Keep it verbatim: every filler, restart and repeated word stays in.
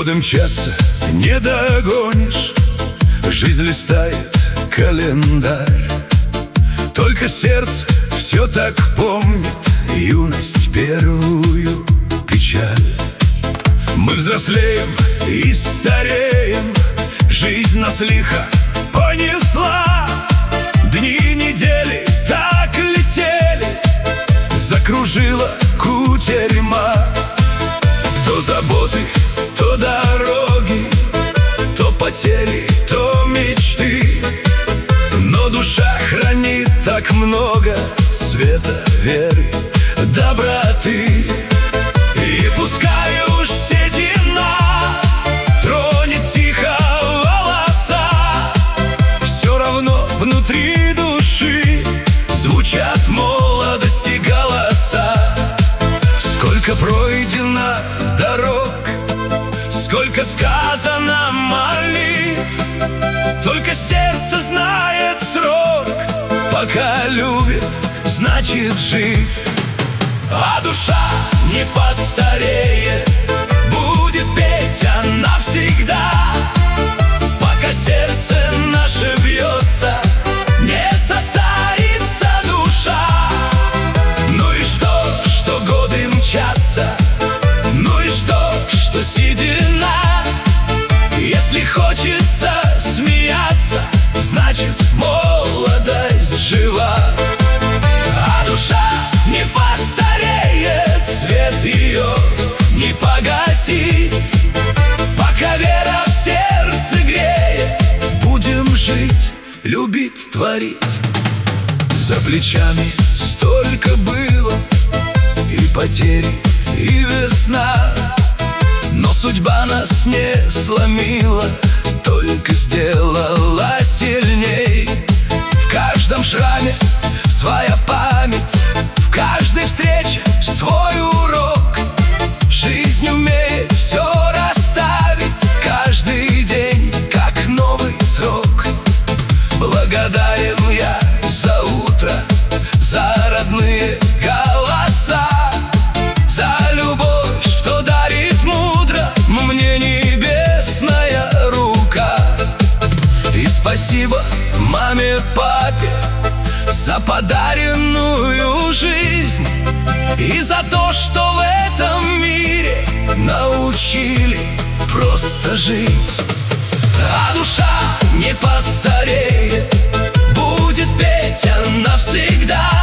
Годы мчатся, не догонишь, жизнь листает календарь. Только сердце все так помнит юность, первую печаль. Мы взрослеем и стареем, жизнь нас лихо понесла. Дни, недели так летели, закружила кутерьма. То заботы, то дороги, то потери, то мечты. Но душа хранит так много света, веры, доброты. И пускай уж седина тронет тихо волоса, все равно внутри души звучат молодости голоса. Сколько пройдено дорог, сколько сказано молитв, только сердце знает срок. Пока любит, значит жив. А душа не постареет, будет петь она всегда. Пока сердце наше бьется, не состарится душа. Ну и что, что годы мчатся, ну и что, что седина. Если хочется смеяться, значит молодость жива. А душа не постареет, свет ее не погасить. Пока вера в сердце греет, будем жить, любить, творить. За плечами столько было и потери, и весна, но судьба нас не сломила, только сделала сильней. В каждом шраме своя память, в каждой встрече свой урок. Жизнь умеет все расставить, каждый день как новый срок. Благодарен я за утро, за родные голоса, за любовь, что дарит мудро мне небесная рука. И спасибо маме, папе за подаренную жизнь, и за то, что в этом мире научили просто жить. А душа не постареет, будет петь она всегда.